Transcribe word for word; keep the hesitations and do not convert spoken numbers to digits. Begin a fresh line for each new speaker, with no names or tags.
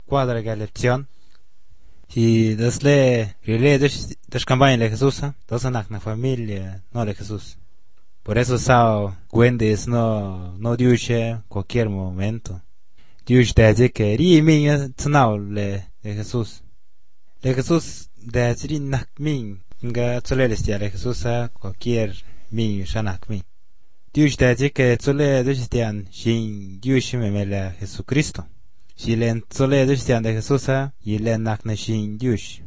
cuadra que lección. Si desle rile des des campaña de Jesús, dos anak na familia no de Jesús. Por eso sao Wendes no no diuche cualquier momento. Dios dice que ri min tnao le de Jesús. Le Jesús de ri nak min nga tsolele stia le Jesús a cualquier min shanak min. Dios dice que tsole de stian shin Dios me mela Jesucristo. Si len tsole de stian de Jesús a y len nak na shin Dios.